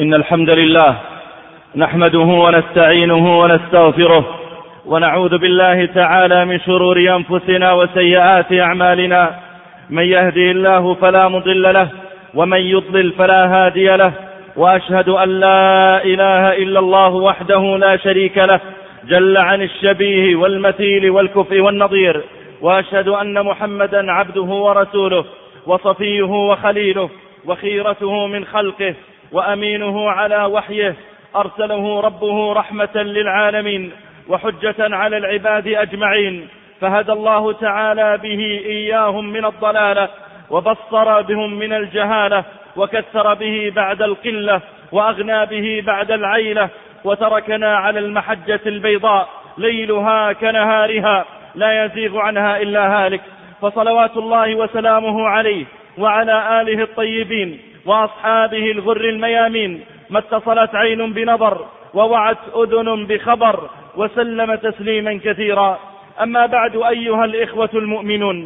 إن الحمد لله نحمده ونستعينه ونستغفره ونعوذ بالله تعالى من شرور أنفسنا وسيئات أعمالنا. من يهدي الله فلا مضل له ومن يضلل فلا هادي له، وأشهد أن لا إله إلا الله وحده لا شريك له جل عن الشبيه والمثيل والكفء والنظير، وأشهد أن محمدا عبده ورسوله وصفيه وخليله وخيرته من خلقه وأمينه على وحيه، أرسله ربه رحمة للعالمين وحجة على العباد أجمعين، فهدى الله تعالى به إياهم من الضلالة وبصر بهم من الجهالة، وكثر به بعد القلة وأغنى به بعد العيلة، وتركنا على المحجة البيضاء ليلها كنهارها لا يزيغ عنها إلا هالك. فصلوات الله وسلامه عليه وعلى آله الطيبين وأصحابه الغر الميامين، ما اتصلت عين بنظر ووعت أذن بخبر، وسلم تسليما كثيرا. أما بعد، أيها الإخوة المؤمنون،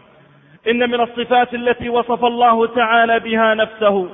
إن من الصفات التي وصف الله تعالى بها نفسه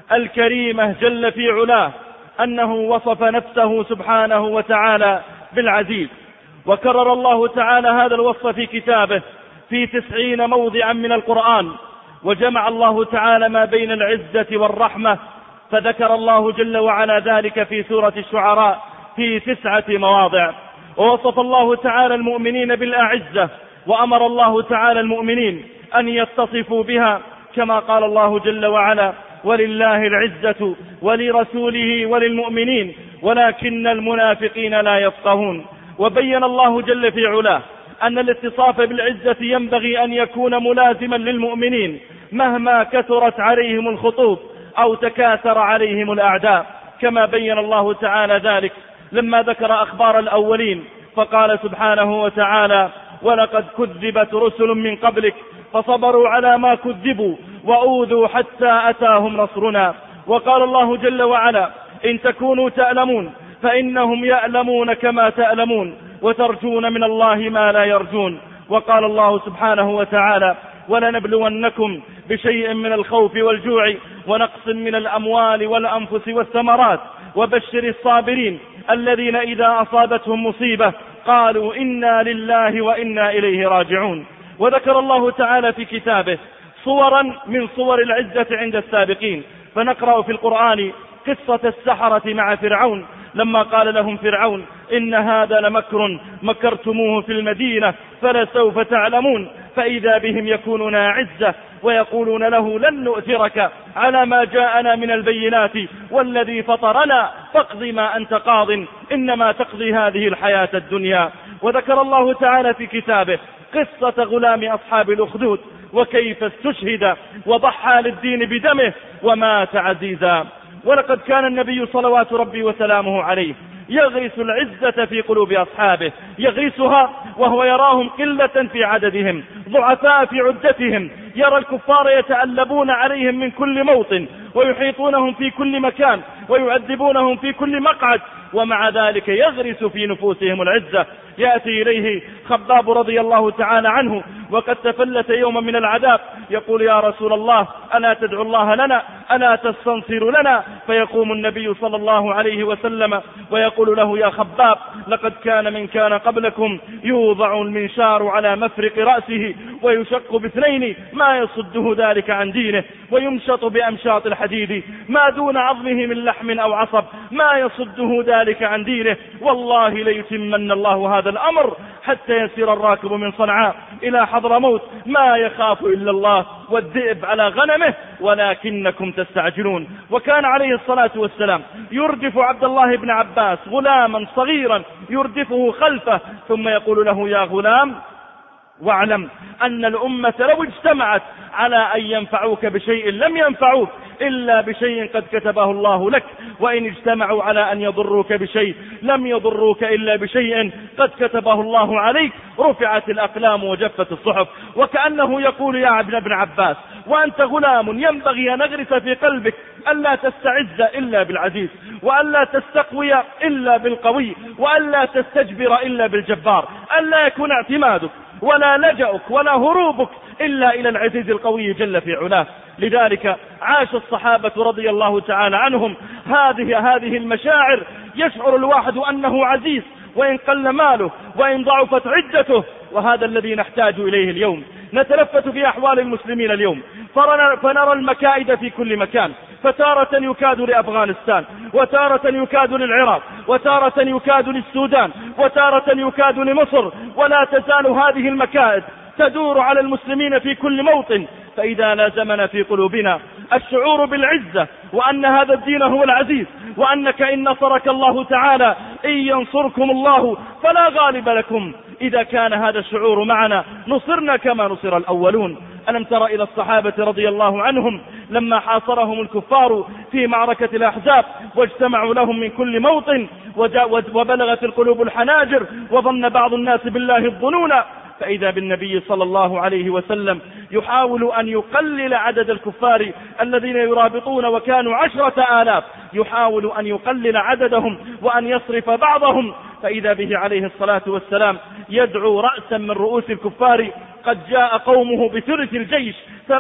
الكريمة جل في علاه أنه وصف نفسه سبحانه وتعالى بالعزيز، وكرر الله تعالى هذا الوصف في كتابه في 90 موضعا من القرآن، وجمع الله تعالى ما بين العزة والرحمة، فذكر الله جل وعلا ذلك في سورة الشعراء في 9 مواضع. ووصف الله تعالى المؤمنين بالأعزة، وأمر الله تعالى المؤمنين أن يتصفوا بها، كما قال الله جل وعلا: ولله العزة ولرسوله وللمؤمنين ولكن المنافقين لا يفقهون. وبين الله جل في علاه أن الاتصاف بالعزة ينبغي أن يكون ملازما للمؤمنين مهما كثرت عليهم الخطوب أو تكاثر عليهم الأعداء، كما بين الله تعالى ذلك لما ذكر أخبار الأولين، فقال سبحانه وتعالى: ولقد كذبت رسل من قبلك فصبروا على ما كذبوا وأوذوا حتى أتاهم نصرنا. وقال الله جل وعلا: إن تكونوا تألمون فإنهم يألمون كما تألمون وترجون من الله ما لا يرجون. وقال الله سبحانه وتعالى: ولنبلونكم بشيء من الخوف والجوع ونقص من الأموال والأنفس والثمرات وبشر الصابرين الذين إذا أصابتهم مصيبة قالوا إنا لله وإنا إليه راجعون. وذكر الله تعالى في كتابه صورا من صور العزة عند السابقين، فنقرأ في القرآن قصة السحرة مع فرعون لما قال لهم فرعون: إن هذا لمكر مكرتموه في المدينة فلسوف تعلمون. فإذا بهم يكونون أعزة ويقولون له: لن نؤثرك على ما جاءنا من البينات والذي فطرنا فاقض ما أنت قاض إنما تقضي هذه الحياة الدنيا. وذكر الله تعالى في كتابه قصة غلام أصحاب الأخدود وكيف استشهد وضحى للدين بدمه ومات عزيزا. ولقد كان النبي صلوات ربي وسلامه عليه يغرس العزة في قلوب أصحابه، يغرسها وهو يراهم قلة في عددهم ضعفاء في عدتهم، يرى الكفار يتألبون عليهم من كل موطن ويحيطونهم في كل مكان ويعذبونهم في كل مقعد، ومع ذلك يغرس في نفوسهم العزة. يأتي إليه خباب رضي الله تعالى عنه وقد تفلت يوما من العذاب، يقول: يا رسول الله ألا تدعو الله لنا، ألا تستنصر لنا؟ فيقوم النبي صلى الله عليه وسلم ويقول له: يا خباب، لقد كان من كان قبلكم يوضع المنشار على مفرق رأسه ويشق باثنين ما يصده ذلك عن دينه، ويمشط بأمشاط الحديد ما دون عظمه من لحم أو عصب ما يصده ذلك عن دينه، والله ليتمن الله هذا الأمر حتى يسير الراكب من صنعاء إلى حضرموت ما يخاف إلا الله والذئب على غنمه ولكنكم تستعجلون. وكان عليه الصلاة والسلام يردف عبد الله بن عباس غلاما صغيرا يردفه خلفه، ثم يقول له: يا غلام، واعلم أن الأمة لو اجتمعت على أن ينفعوك بشيء لم ينفعوك إلا بشيء قد كتبه الله لك، وإن اجتمعوا على أن يضروك بشيء لم يضروك إلا بشيء قد كتبه الله عليك، رفعت الأقلام وجفت الصحف. وكأنه يقول: يا ابن عباس، وأنت غلام ينبغي أن نغرس في قلبك ألا تستعز إلا بالعزيز، وألا تستقوي إلا بالقوي، وألا تستجبر إلا بالجبار، ألا يكون اعتمادك ولا لجأك ولا هروبك إلا إلى العزيز القوي جل في علاه. لذلك عاش الصحابة رضي الله تعالى عنهم هذه المشاعر، يشعر الواحد أنه عزيز وإن قل ماله وإن ضعفت عدته، وهذا الذي نحتاج إليه اليوم. نتلفت في أحوال المسلمين اليوم فنرى المكائد في كل مكان، فتارة يكاد لأفغانستان، وتارة يكاد للعراق، وتارة يكاد للسودان، وتارة يكاد لمصر، ولا تزال هذه المكائد تدور على المسلمين في كل موطن. فإذا لازمنا في قلوبنا الشعور بالعزة وأن هذا الدين هو العزيز، وأنك إن نصرك الله تعالى إن ينصركم الله فلا غالب لكم، إذا كان هذا الشعور معنا نصرنا كما نصر الأولون. ألم تر إلى الصحابة رضي الله عنهم لما حاصرهم الكفار في معركة الأحزاب واجتمعوا لهم من كل موطن، وبلغت القلوب الحناجر، وظن بعض الناس بالله الظنون، فإذا بالنبي صلى الله عليه وسلم يحاول أن يقلل عدد الكفار الذين يرابطون وكانوا 10,000، يحاول أن يقلل عددهم وأن يصرف بعضهم، فإذا به عليه الصلاة والسلام يدعو رأسا من رؤوس الكفار قد جاء قومه بثلث الجيش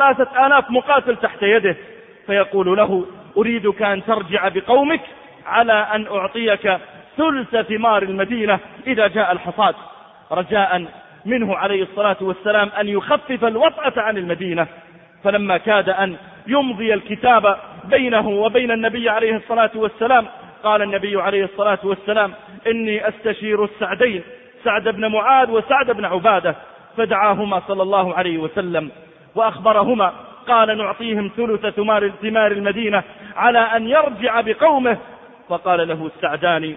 3,000 مقاتل تحت يده، فيقول له: أريدك أن ترجع بقومك على أن أعطيك ثلث ثمار المدينة إذا جاء الحصاد، رجاء منه عليه الصلاة والسلام أن يخفف الوطأة عن المدينة. فلما كاد أن يمضي الكتاب بينه وبين النبي عليه الصلاة والسلام، قال النبي عليه الصلاة والسلام: إني أستشير السعدين، سعد بن معاذ وسعد بن عبادة، فدعاهما صلى الله عليه وسلم وأخبرهما، قال: نعطيهم ثلث ثمار المدينة على أن يرجع بقومه. فقال له السعدان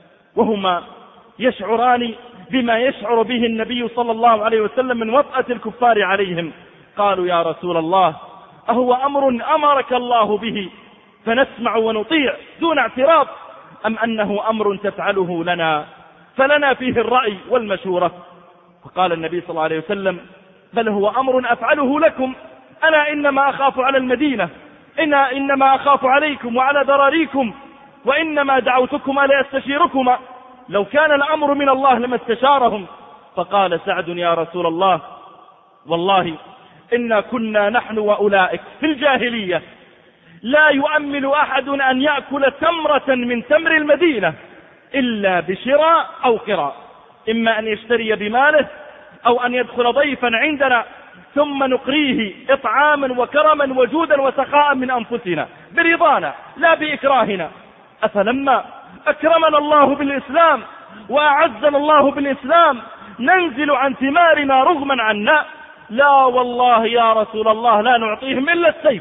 وهما يشعران بما يشعر به النبي صلى الله عليه وسلم من وطأة الكفار عليهم، قالوا: يا رسول الله، أهو أمر أمرك الله به فنسمع ونطيع دون اعتراض، أم أنه أمر تفعله لنا فلنا فيه الرأي والمشورة؟ فقال النبي صلى الله عليه وسلم: بل هو أمر أفعله لكم، أنا إنما أخاف على المدينة، إنما أخاف عليكم وعلى ذراريكم، وإنما دعوتكما لأستشيركما، لو كان الأمر من الله لما استشارهم. فقال سعد: يا رسول الله، والله إنا كنا نحن وأولئك في الجاهلية لا يؤمل أحد أن يأكل تمرة من تمر المدينة إلا بشراء أو قراء، إما أن يشتري بماله أو أن يدخل ضيفا عندنا ثم نقريه إطعاما وكرما وجودا وسخاء من أنفسنا برضانا لا بإكراهنا. أفلما أكرمنا الله بالإسلام وأعزنا الله بالإسلام ننزل عن ثمارنا رغما عنا؟ لا والله يا رسول الله لا نعطيهم إلا السيف.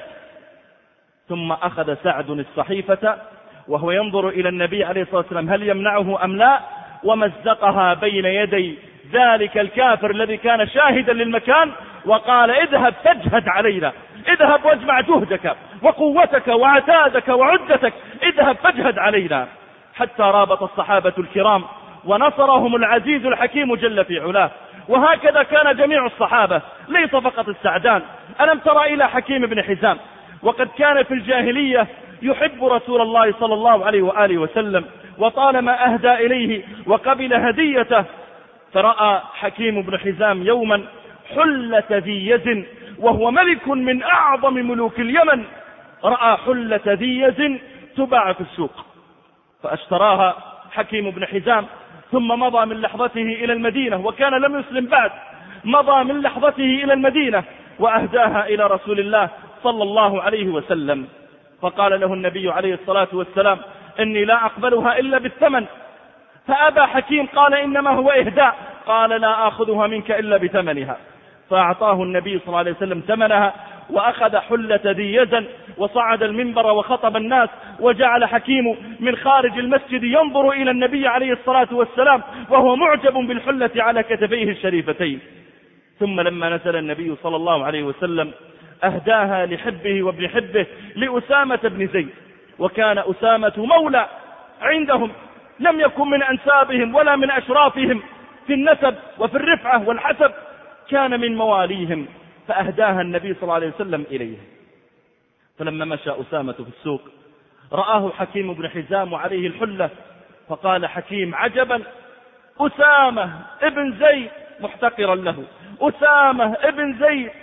ثم أخذ سعد الصحيفة وهو ينظر إلى النبي عليه الصلاة والسلام هل يمنعه أم لا، ومزقها بين يدي ذلك الكافر الذي كان شاهدا للمكان، وقال: اذهب فاجهد علينا، اذهب واجمع جهدك وقوتك وعتادك وعدتك، اذهب فاجهد علينا. حتى رابط الصحابة الكرام ونصرهم العزيز الحكيم جل في علاه. وهكذا كان جميع الصحابة، ليس فقط السعدان. ألم ترى إلى حكيم بن حزام، وقد كان في الجاهلية يحب رسول الله صلى الله عليه وآله وسلم، وطالما أهدى إليه وقبل هديته. فرأى حكيم بن حزام يوما حلة ذي يد، وهو ملك من أعظم ملوك اليمن، رأى حلة ذي يد تباع في السوق، فاشتراها حكيم بن حزام، ثم مضى من لحظته إلى المدينة، وكان لم يسلم بعد، مضى من لحظته إلى المدينة وأهداها إلى رسول الله صلى الله عليه وسلم. فقال له النبي عليه الصلاة والسلام: إني لا أقبلها إلا بالثمن. فأبى حكيم، قال: إنما هو إهداء. قال: لا آخذها منك إلا بثمنها. فأعطاه النبي صلى الله عليه وسلم ثمنها، وأخذ حلة ذي يد وصعد المنبر وخطب الناس، وجعل حكيم من خارج المسجد ينظر إلى النبي عليه الصلاة والسلام وهو معجب بالحلة على كتفيه الشريفتين. ثم لما نزل النبي صلى الله عليه وسلم أهداها لحبه وابن حبه لأسامة بن زيد، وكان أسامة مولى عندهم، لم يكن من أنسابهم ولا من أشرافهم في النسب وفي الرفعة والحسب، كان من مواليهم، فأهداها النبي صلى الله عليه وسلم إليه. فلما مشى أسامة في السوق رآه حكيم بن حزام وعليه الحلة، فقال حكيم: عجبا، أسامة ابن زيد، محتقرا له، أسامة ابن زيد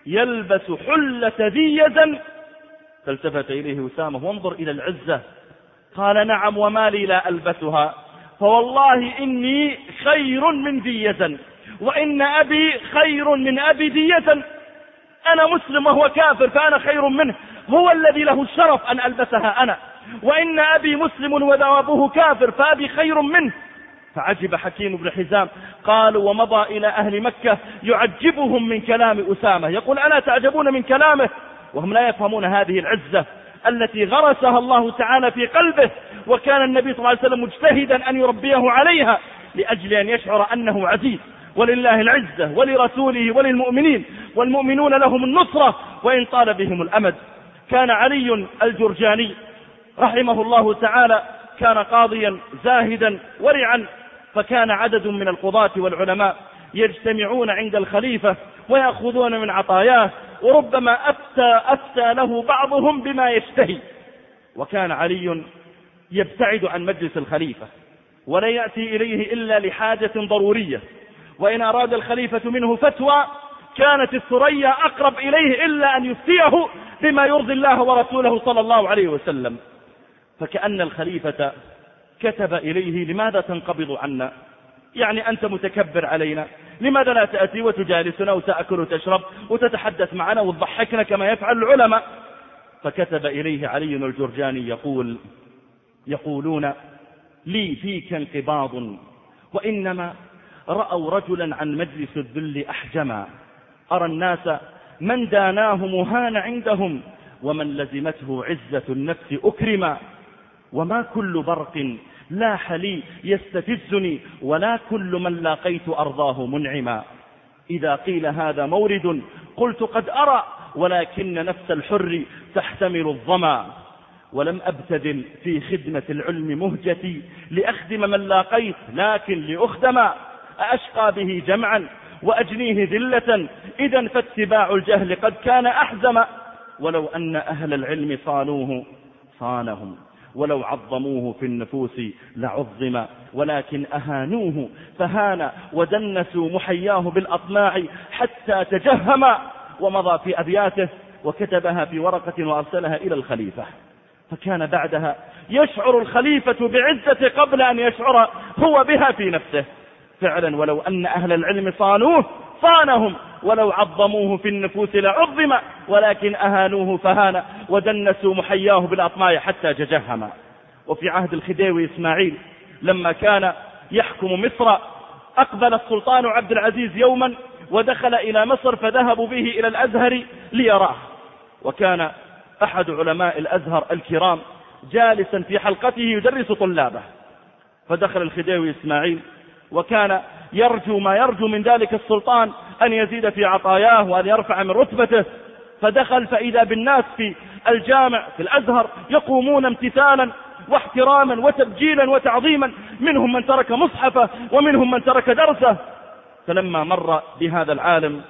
يلبس حلة ذي يزن. فالتفت إليه أسامة وانظر إلى العزة، قال نعم وما لي لا ألبسها، فوالله إني خير من ذي يزن، وإن أبي خير من أبي ذي يزن، أنا مسلم وهو كافر فأنا خير منه، هو الذي له الشرف أن ألبسها أنا، وإن أبي مسلم وأبوه كافر فأبي خير منه. فعجب حكيم بن حزام، قالوا ومضى إلى أهل مكة يعجبهم من كلام أسامة، يقول ألا تعجبون من كلامه؟ وهم لا يفهمون هذه العزة التي غرسها الله تعالى في قلبه، وكان النبي صلى الله عليه وسلم مجتهدا أن يربيه عليها لأجل أن يشعر أنه عزيز، ولله العزة ولرسوله وللمؤمنين، والمؤمنون لهم النصرة وإن طال بهم الأمد. كان علي الجرجاني رحمه الله تعالى كان قاضيا زاهدا ورعا، فكان عدد من القضاة والعلماء يجتمعون عند الخليفة ويأخذون من عطاياه، وربما أفتى له بعضهم بما يشتهي. وكان علي يبتعد عن مجلس الخليفة ولا يأتي إليه إلا لحاجة ضرورية، وإن أراد الخليفة منه فتوى كانت الثريا أقرب إليه إلا أن يفتيه بما يرضي الله ورسوله صلى الله عليه وسلم. فكأن الخليفة كتب إليه لماذا تنقبض عنا؟ يعني أنت متكبر علينا، لماذا لا تأتي وتجالسنا وتأكل وتشرب وتتحدث معنا وتضحكنا كما يفعل العلماء؟ فكتب إليه علي الجرجاني يقولون لي فيك انقباض، وإنما رأوا رجلا عن مجلس الذل أحجما، أرى الناس من داناه مهان عندهم، ومن لزمته عزة النفس أكرما، وما كل برق لاح لي يستفزني، ولا كل من لاقيت أرضاه منعما. إذا قيل هذا مورد قلت قد أرى، ولكن نفس الحر تحتمل الظما، ولم أبتذل في خدمة العلم مهجتي لأخدم من لاقيت لكن لأخدما، أشقى به جمعا وأجنيه ذلة، إذا فاتباع الجهل قد كان أحزما. ولو أن أهل العلم صانوه صانهم، ولو عظموه في النفوس لعظم، ولكن أهانوه فهان، ودنسوا محياه بالأطماع حتى تجهما. ومضى في أبياته وكتبها في ورقة وأرسلها إلى الخليفة. فكان بعدها يشعر الخليفة بعزة قبل أن يشعر هو بها في نفسه. فعلا ولو أن أهل العلم صانوه صانهم، ولو عظموه في النفوس لعظم، ولكن أهانوه فهان، ودنسوا محياه بالأطماع حتى تجهما. وفي عهد الخديوي إسماعيل لما كان يحكم مصر، أقبل السلطان عبد العزيز يوما ودخل إلى مصر، فذهبوا به إلى الأزهر ليراه، وكان أحد علماء الأزهر الكرام جالسا في حلقته يدرس طلابه. فدخل الخديوي إسماعيل وكان يرجو ما يرجو من ذلك السلطان أن يزيد في عطاياه وأن يرفع من رتبته. فدخل فإذا بالناس في الجامع في الأزهر يقومون امتثالا واحتراما وتبجيلا وتعظيما، منهم من ترك مصحفه ومنهم من ترك درسه. فلما مر بهذا العالم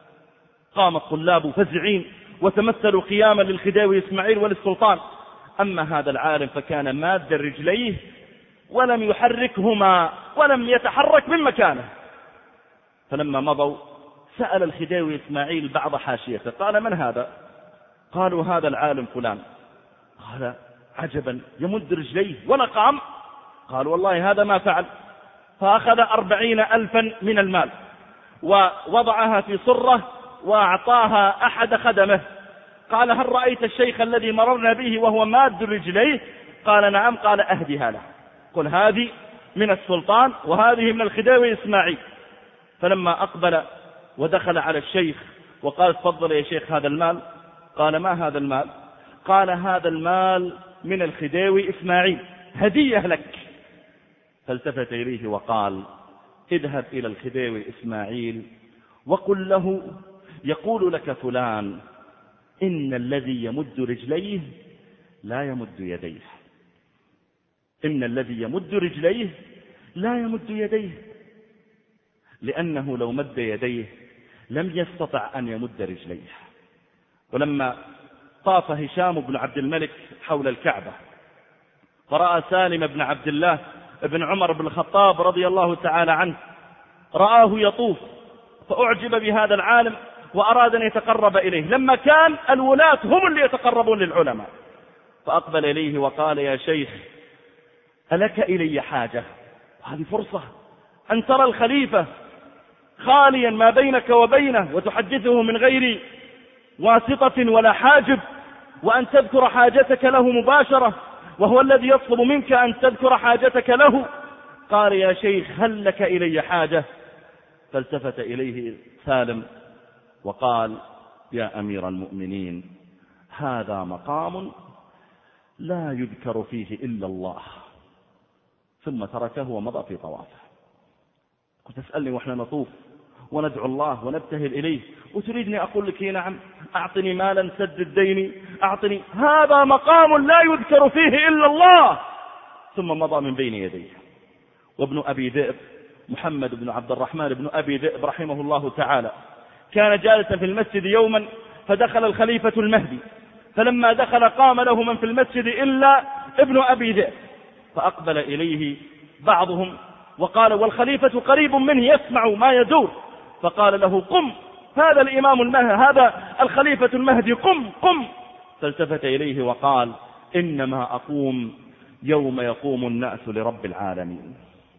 قام الطلاب فزعين وتمثلوا قياما للخديوي إسماعيل وللسلطان. أما هذا العالم فكان ماد رجليه ولم يحركهما ولم يتحرك من مكانه. فلما مضوا سأل الخديوي إسماعيل بعض حاشيته قال من هذا؟ قالوا هذا العالم فلان. قال عجبا يمد رجليه ولا قام؟ قال والله هذا ما فعل. فأخذ 40,000 من المال ووضعها في صرة وأعطاها أحد خدمه. قال هل رأيت الشيخ الذي مررنا به وهو ماد رجليه؟ قال نعم. قال أهدها له، قل هذه من السلطان وهذه من الخديوي إسماعيل. فلما أقبل ودخل على الشيخ وقال تفضل يا شيخ هذا المال. قال ما هذا المال؟ قال هذا المال من الخديوي إسماعيل هدية لك. فالتفت إليه وقال اذهب إلى الخديوي إسماعيل وقل له يقول لك فلان إن الذي يمد رجليه لا يمد يديه، إن الذي يمد رجليه لا يمد يديه، لأنه لو مد يديه لم يستطع أن يمد رجليه. ولما طاف هشام بن عبد الملك حول الكعبة فرأى سالم بن عبد الله بن عمر بن الخطاب رضي الله تعالى عنه، رآه يطوف فأعجب بهذا العالم وأراد أن يتقرب إليه، لما كان الولاة هم اللي يتقربون للعلماء. فأقبل إليه وقال: يا شيخ، ألك إلي حاجة؟ هذه فرصة أن ترى الخليفة خاليا ما بينك وبينه وتحدثه من غير واسطة ولا حاجب، وأن تذكر حاجتك له مباشرة، وهو الذي يطلب منك أن تذكر حاجتك له. قال: يا شيخ، هل لك إلي حاجة؟ فالتفت إليه سالم وقال: يا أمير المؤمنين، هذا مقام لا يذكر فيه إلا الله. ثم تركه ومضى في طوافه. كنت تسألني وإحنا نطوف وندعو الله ونبتهل إليه، وتريدني أقول لك: نعم، أعطني مالا سدد ديني، أعطني. هذا مقام لا يذكر فيه إلا الله. ثم مضى من بين يديه. وابن أبي ذئب، محمد بن عبد الرحمن بن أبي ذئب رحمه الله تعالى، كان جالسا في المسجد يوما، فدخل الخليفة المهدي، فلما دخل قام له من في المسجد إلا ابن أبي ذئب، فأقبل إليه بعضهم وقال، والخليفة قريب منه يسمع ما يدور، فقال له: قم، هذا الإمام المهدي، هذا الخليفة المهدي، قم قم. فالتفت إليه وقال: إنما أقوم يوم يقوم الناس لرب العالمين.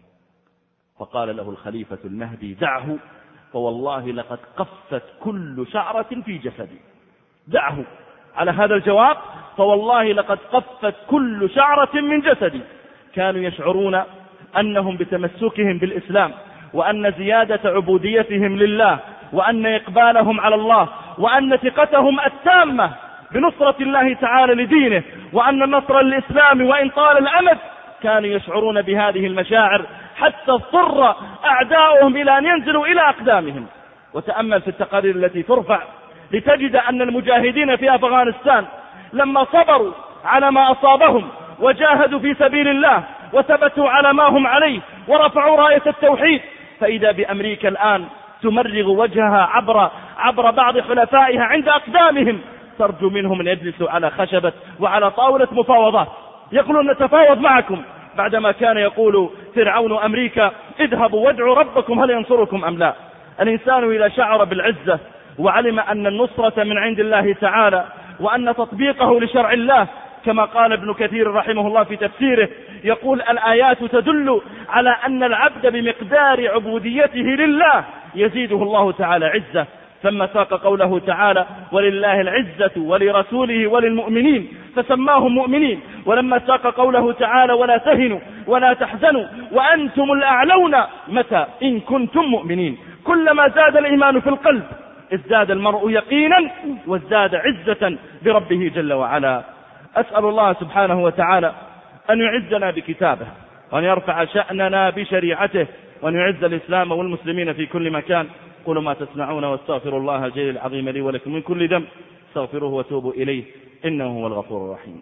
فقال له الخليفة المهدي: دعه، فوالله لقد قفت كل شعرة في جسدي. دعه. على هذا الجواب: فوالله لقد قفت كل شعرة من جسدي. كانوا يشعرون أنهم بتمسكهم بالإسلام، وأن زيادة عبوديتهم لله، وأن إقبالهم على الله، وأن ثقتهم التامة بنصرة الله تعالى لدينه، وأن النصر للإسلام وإن طال الأمد، كانوا يشعرون بهذه المشاعر حتى اضطر أعداؤهم إلى أن ينزلوا إلى أقدامهم. وتأمل في التقارير التي ترفع لتجد أن المجاهدين في أفغانستان لما صبروا على ما أصابهم وجاهدوا في سبيل الله وثبتوا على ما هم عليه ورفعوا راية التوحيد، فإذا بأمريكا الآن تمرغ وجهها عبر بعض حلفائها عند أقدامهم، ترجو منهم أن يجلسوا على خشبة وعلى طاولة مفاوضات، يقولون: نتفاوض معكم، بعدما كان يقول فرعون أمريكا: اذهبوا وادعوا ربكم هل ينصركم أم لا. الإنسان إذا شعر بالعزة وعلم أن النصرة من عند الله تعالى، وأن تطبيقه لشرع الله، كما قال ابن كثير رحمه الله في تفسيره، يقول: الآيات تدل على أن العبد بمقدار عبوديته لله يزيده الله تعالى عزة. ثم ساق قوله تعالى: ولله العزة ولرسوله وللمؤمنين، فسماهم مؤمنين. ولما ساق قوله تعالى: ولا تهنوا ولا تحزنوا وأنتم الأعلون، متى؟ إن كنتم مؤمنين. كلما زاد الإيمان في القلب ازداد المرء يقينا وازداد عزة بربه جل وعلا. أسأل الله سبحانه وتعالى أن يعزنا بكتابه، وأن يرفع شأننا بشريعته، وأن يعز الإسلام والمسلمين في كل مكان. قولوا ما تسمعون، واستغفر الله الجليل العظيم لي ولكم من كل ذنب، استغفروه وتوبوا إليه، إنه هو الغفور الرحيم.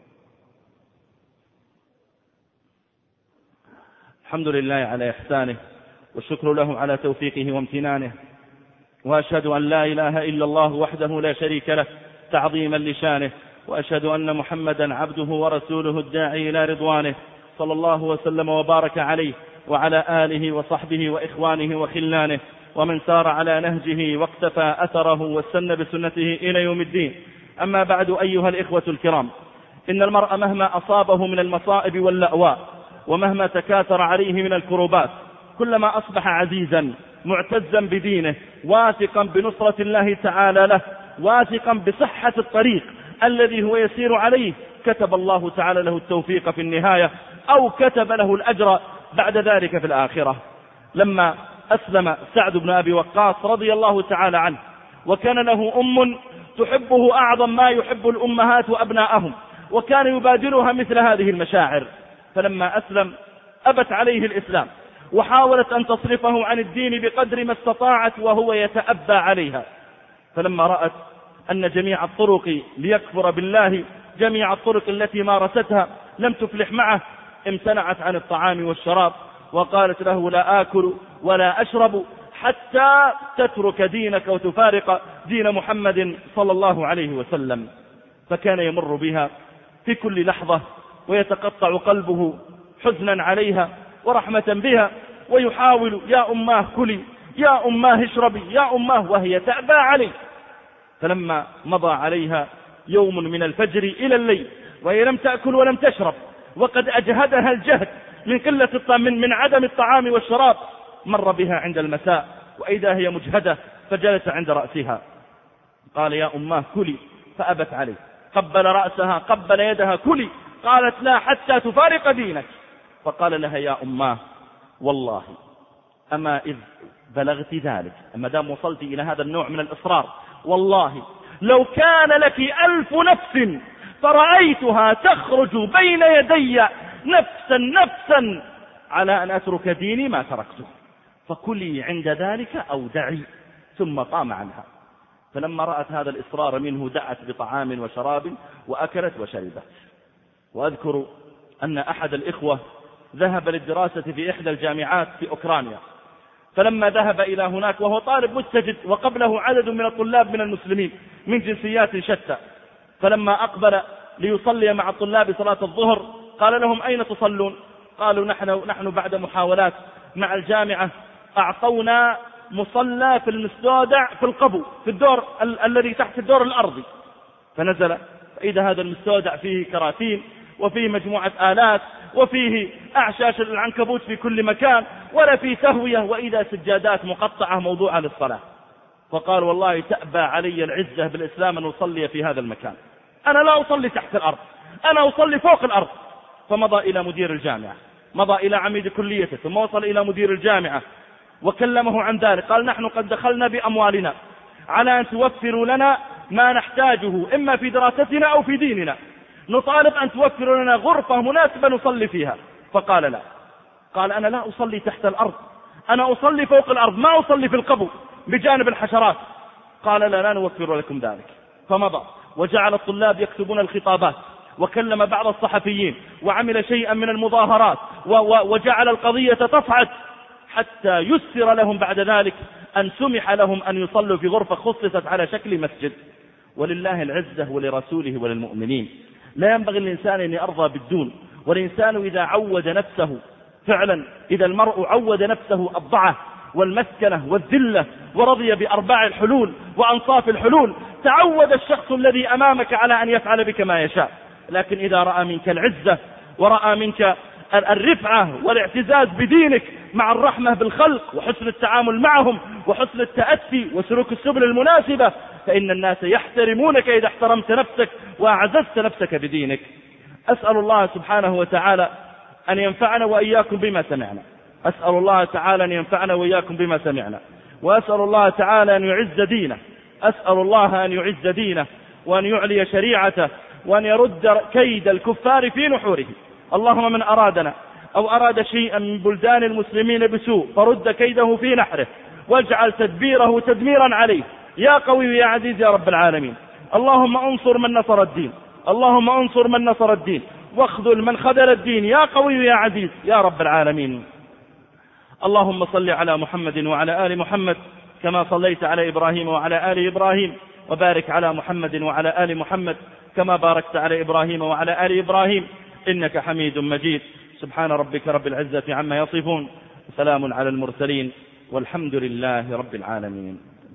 الحمد لله على إحسانه، والشكر له على توفيقه وامتنانه، وأشهد أن لا إله إلا الله وحده لا شريك له تعظيما لشانه، وأشهد أن محمدا عبده ورسوله الداعي إلى رضوانه، صلى الله وسلم وبارك عليه وعلى آله وصحبه وإخوانه وخلانه، ومن سار على نهجه واقتفى أثره واستنى بسنته إلى يوم الدين. أما بعد، أيها الإخوة الكرام، إن المرء مهما أصابه من المصائب واللأواء، ومهما تكاثر عليه من الكروبات، كلما أصبح عزيزا معتزا بدينه، واثقا بنصرة الله تعالى له، واثقا بصحة الطريق الذي هو يسير عليه، كتب الله تعالى له التوفيق في النهاية، أو كتب له الأجر بعد ذلك في الآخرة. لما أسلم سعد بن أبي وقاص رضي الله تعالى عنه، وكان له أم تحبه أعظم ما يحب الأمهات وأبناءهم، وكان يبادرها مثل هذه المشاعر، فلما أسلم أبت عليه الإسلام، وحاولت أن تصرفه عن الدين بقدر ما استطاعت وهو يتأبى عليها. فلما رأت أن جميع الطرق ليكفر بالله، جميع الطرق التي مارستها لم تفلح معه، امتنعت عن الطعام والشراب، وقالت له: لا آكل ولا أشرب حتى تترك دينك وتفارق دين محمد صلى الله عليه وسلم. فكان يمر بها في كل لحظة ويتقطع قلبه حزنا عليها ورحمة بها، ويحاول: يا أماه كلي يا أماه اشربي يا أماه، وهي تأبى علي. فلما مضى عليها يوم من الفجر إلى الليل وهي لم تأكل ولم تشرب، وقد أجهدها الجهد من عدم الطعام والشراب، مر بها عند المساء وإذا هي مجهدة، فجلس عند رأسها قال يا أماه كلي، فأبت عليه، قبل رأسها قبل يدها كلي، قالت لا حتى تفارق دينك. فقال لها يا أماه والله أما إذ بلغت ذلك، أما دام وصلت إلى هذا النوع من الإصرار، والله لو كان لك 1000 نفس فرأيتها تخرج بين يدي نفسا على أن أترك ديني ما تركته، فكلي عند ذلك أو دعي. ثم قام عنها. فلما رأت هذا الإصرار منه دعت بطعام وشراب وأكلت وشربت. وأذكر أن أحد الإخوة ذهب للدراسة في إحدى الجامعات في أوكرانيا، فلما ذهب إلى هناك وهو طالب مستجد وقبله عدد من الطلاب من المسلمين من جنسيات شتى، فلما أقبل ليصلي مع الطلاب صلاة الظهر قال لهم أين تصلون؟ قالوا نحن بعد محاولات مع الجامعة أعطونا مصلى في المستودع في القبو في الدور الذي تحت الدور الأرضي. فنزل فإذا هذا المستودع فيه كراتين وفيه مجموعة آلات وفيه أعشاش العنكبوت في كل مكان ولا فيه تهوية، وإذا سجادات مقطعة موضوعة للصلاة. فقال والله تأبى علي العزة بالإسلام أن أصلي في هذا المكان، أنا لا أصلي تحت الأرض، أنا أصلي فوق الأرض. فمضى إلى مدير الجامعة، مضى إلى عميد كليته، ثم وصل إلى مدير الجامعة وكلمه عن ذلك. قال نحن قد دخلنا بأموالنا على أن توفروا لنا ما نحتاجه إما في دراستنا أو في ديننا، نطالب أن توفروا لنا غرفة مناسبة نصلي فيها. فقال لا، قال أنا لا أصلي تحت الأرض، أنا أصلي فوق الأرض، ما أصلي في القبو بجانب الحشرات. قال لا نوفر لكم ذلك. فمضى وجعل الطلاب يكتبون الخطابات، وكلم بعض الصحفيين، وعمل شيئا من المظاهرات، وجعل القضية تصعد حتى يسر لهم بعد ذلك أن سمح لهم أن يصلوا في غرفة خصصت على شكل مسجد. ولله العزة ولرسوله وللمؤمنين. لا ينبغي الإنسان أن يرضى بالدون، والإنسان إذا عود نفسه فعلا، إذا المرء عود نفسه الضعة والمسكنة والذلة ورضي بأرباع الحلول وأنصاف الحلول، تعود الشخص الذي أمامك على أن يفعل بك ما يشاء. لكن إذا رأى منك العزة ورأى منك الرفعة والاعتزاز بدينك مع الرحمة بالخلق وحسن التعامل معهم وحسن التأسي وسلوك السبل المناسبة، فإن الناس يحترمونك إذا احترمت نفسك وأعززت نفسك بدينك. أسأل الله سبحانه وتعالى أن ينفعنا وإياكم بما سمعنا، أسأل الله تعالى أن ينفعنا وإياكم بما سمعنا، وأسأل الله تعالى أن يعز دينه، أسأل الله أن يعز دينه وأن يعلي شريعته وأن يرد كيد الكفار في نحوره. اللهم من أرادنا أو أراد شيئا من بلدان المسلمين بسوء فرد كيده في نحره، واجعل تدبيره تدميرا عليه يا قوي يا عزيز يا رب العالمين. اللهم انصر من نصر الدين، اللهم انصر من نصر الدين، واخذل من خذل الدين يا قوي يا عزيز يا رب العالمين. اللهم صل على محمد وعلى آل محمد كما صليت على إبراهيم وعلى آل إبراهيم، وبارك على محمد وعلى آل محمد كما باركت على إبراهيم وعلى آل إبراهيم إنك حميد مجيد. سبحان ربك رب العزة عما يصفون، وسلام على المرسلين، والحمد لله رب العالمين.